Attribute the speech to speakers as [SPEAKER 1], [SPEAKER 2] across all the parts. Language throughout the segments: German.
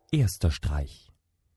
[SPEAKER 1] Erster Streich.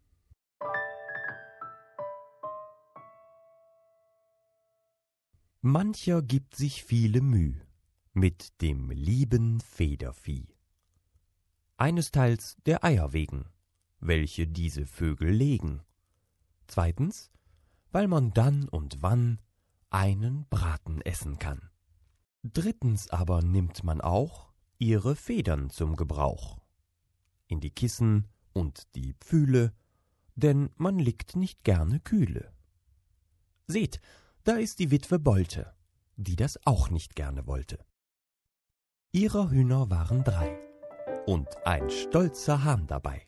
[SPEAKER 1] Mancher gibt sich viele Müh mit dem lieben Federvieh. Einesteils der Eier wegen, welche diese Vögel legen. Zweitens, weil man dann und wann einen Braten essen kann. Drittens aber nimmt man auch ihre Federn zum Gebrauch. In die Kissen und die Pfühle, denn man liegt nicht gerne kühle. Seht, da ist die Witwe Bolte, die das auch nicht gerne wollte. Ihrer Hühner waren 3 und ein stolzer Hahn dabei.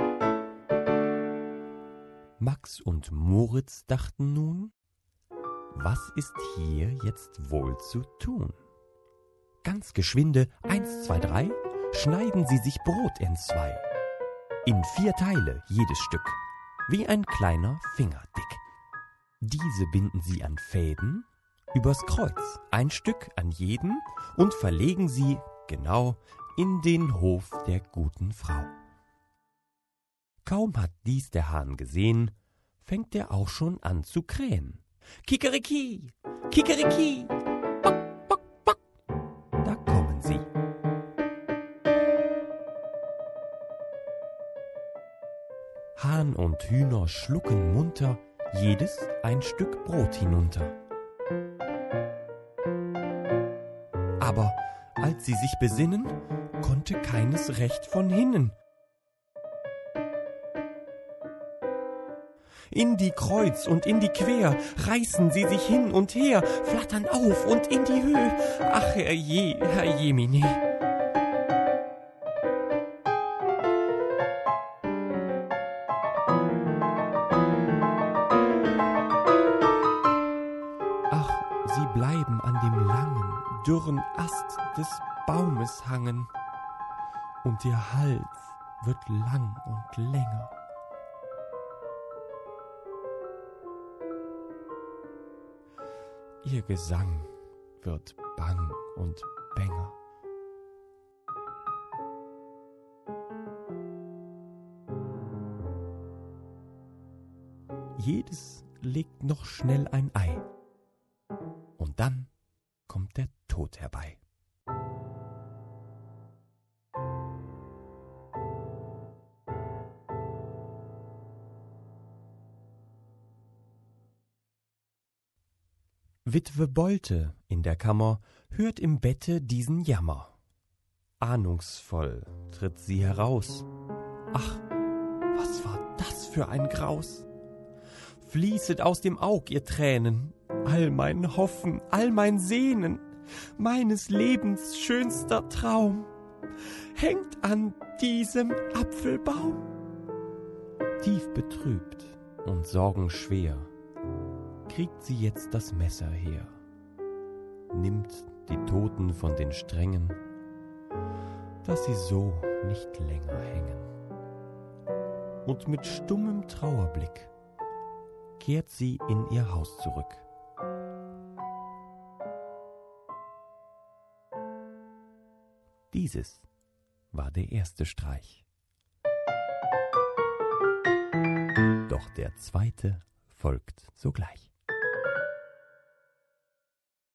[SPEAKER 1] Max und Moritz dachten nun, was ist hier jetzt wohl zu tun? Ganz geschwinde, 1, 2, 3, schneiden sie sich Brot entzwei. In 4 Teile jedes Stück, wie ein kleiner Finger dick. Diese binden sie an Fäden übers Kreuz, ein Stück an jeden, und verlegen sie genau in den Hof der guten Frau. Kaum hat dies der Hahn gesehen, fängt er auch schon an zu krähen. Kikeriki, Kikeriki, bock, bock, bock. Da kommen sie. Hahn und Hühner schlucken munter jedes ein Stück Brot hinunter. Aber als sie sich besinnen, konnte keines recht von hinnen. In die Kreuz und in die Quer reißen sie sich hin und her, flattern auf und in die Höhe. Ach, Herr Jemine. Ach, sie bleiben an dem langen, dürren Ast des Baumes hangen, und ihr Hals wird lang und länger. Ihr Gesang wird bang und bänger. Jedes legt noch schnell ein Ei, und dann kommt der Tod herbei. Witwe Bolte in der Kammer hört im Bette diesen Jammer. Ahnungsvoll tritt sie heraus. Ach, was war das für ein Graus? Fließet aus dem Aug ihr Tränen, all mein Hoffen, all mein Sehnen, meines Lebens schönster Traum, hängt an diesem Apfelbaum. Tief betrübt und sorgenschwer kriegt sie jetzt das Messer her, nimmt die Toten von den Strängen, dass sie so nicht länger hängen. Und mit stummem Trauerblick kehrt sie in ihr Haus zurück. Dieses war der erste Streich. Doch der zweite folgt sogleich.